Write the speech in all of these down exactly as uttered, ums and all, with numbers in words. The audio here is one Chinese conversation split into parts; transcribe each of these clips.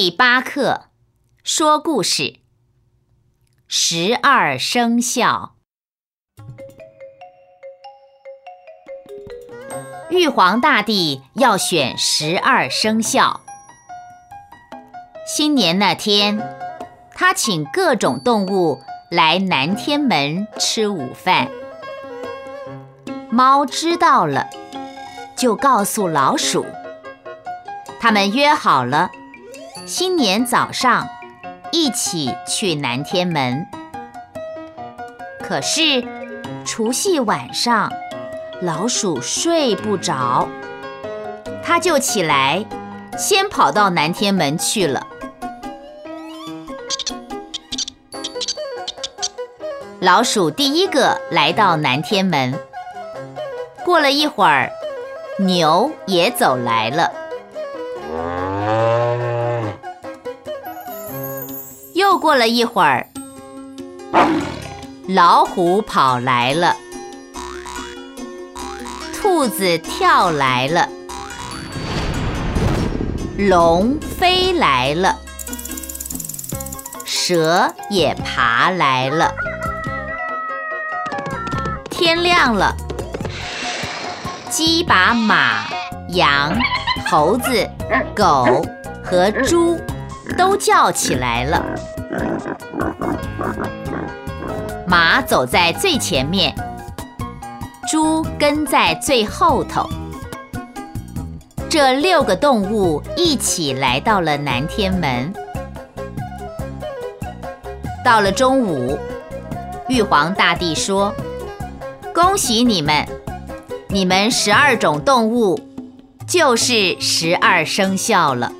第八课，说故事。十二生肖。玉皇大帝要选十二生肖。新年那天，他请各种动物来南天门吃午饭。猫知道了，就告诉老鼠。他们约好了，新年早上一起去南天门。可是除夕晚上，老鼠睡不着，他就起来，先跑到南天门去了。老鼠第一个来到南天门，过了一会儿，牛也走来了。又过了一会儿，老虎跑来了，兔子跳来了，龙飞来了，蛇也爬来了。天亮了，鸡把马、羊、猴子、狗和猪都叫起来了。马走在最前面，猪跟在最后头。这六个动物一起来到了南天门。到了中午，玉皇大帝说：“恭喜你们，你们十二种动物就是十二生肖了。”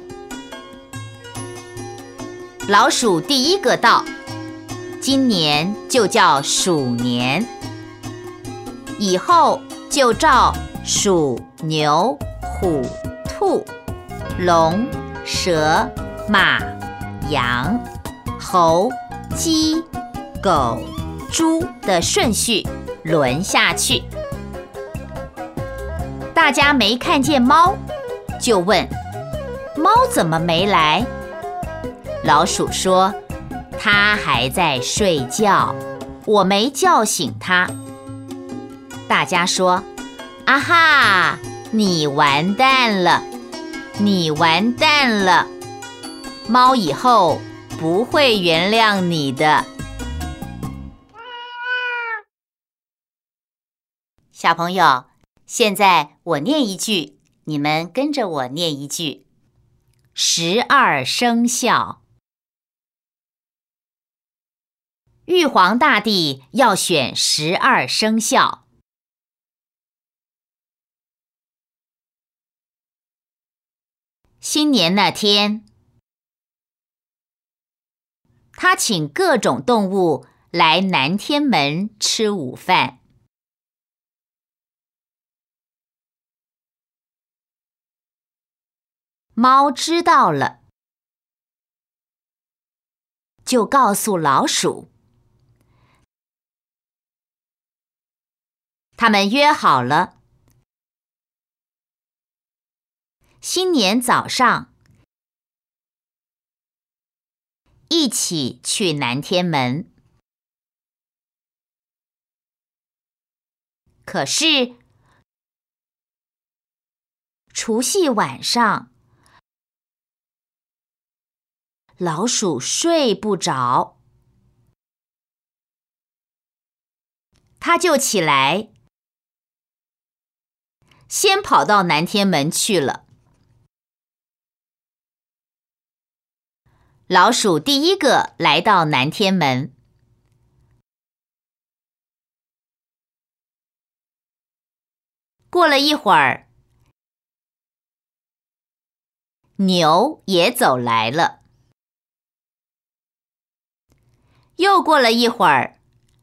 老鼠第一个到，今年就叫鼠年，以后就照鼠、牛、虎、兔、龙、蛇、马、羊、猴、鸡、狗、猪的顺序轮下去。大家没看见猫，就问：猫怎么没来？老鼠说：它还在睡觉，我没叫醒它。大家说：啊哈，你完蛋了，你完蛋了，猫以后不会原谅你的。小朋友，现在我念一句，你们跟着我念一句。十二生肖。玉皇大帝要选十二生肖。新年那天，他请各种动物来南天门吃午饭。猫知道了，就告诉老鼠。他们约好了，新年早上一起去南天门。可是除夕晚上，老鼠睡不着，他就起来，先跑到南天门去了。老鼠第一个来到南天门，过了一会儿，牛也走来了。又过了一会儿，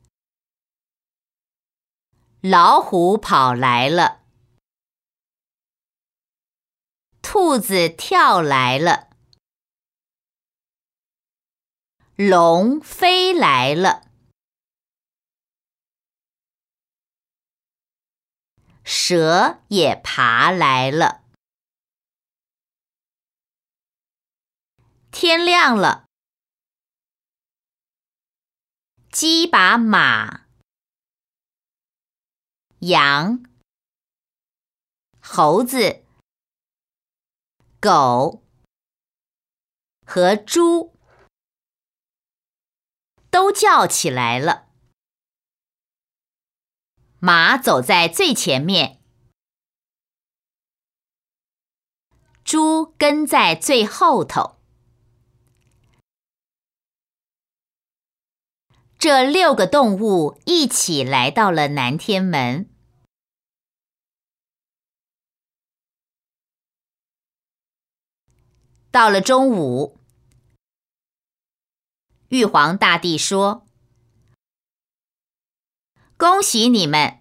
老虎跑来了，兔子跳来了，龙飞来了，蛇也爬来了。 天亮了。鸡把马、羊、猴子、狗和猪都叫起来了。马走在最前面，猪跟在最后头。这六个动物一起来到了南天门。到了中午，玉皇大帝说：“恭喜你们，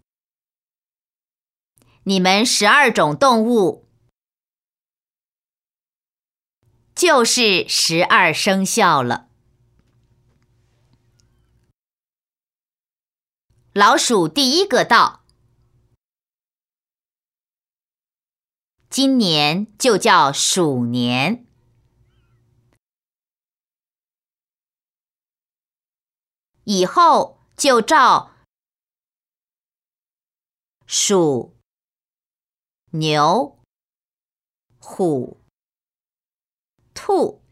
你们十二种动物就是十二生肖了。”老鼠第一个到，今年就叫鼠年。以后就照鼠、牛、虎、兔、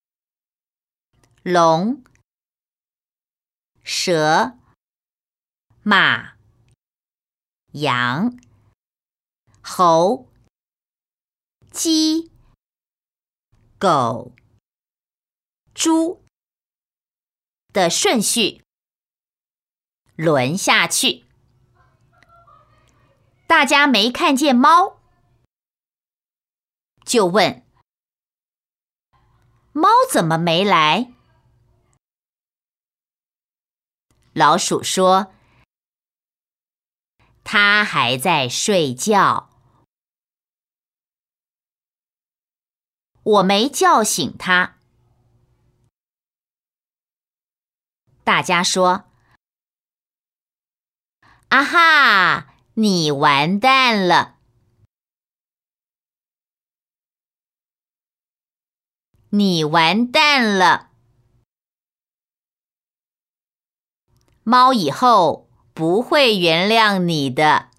龙、蛇、马、羊、猴、鸡、狗、猪的顺序轮下去。大家没看见猫，就问：猫怎么没来？老鼠说：它还在睡觉，我没叫醒它。大家说：啊哈，你完蛋了！你完蛋了！猫以后不会原谅你的。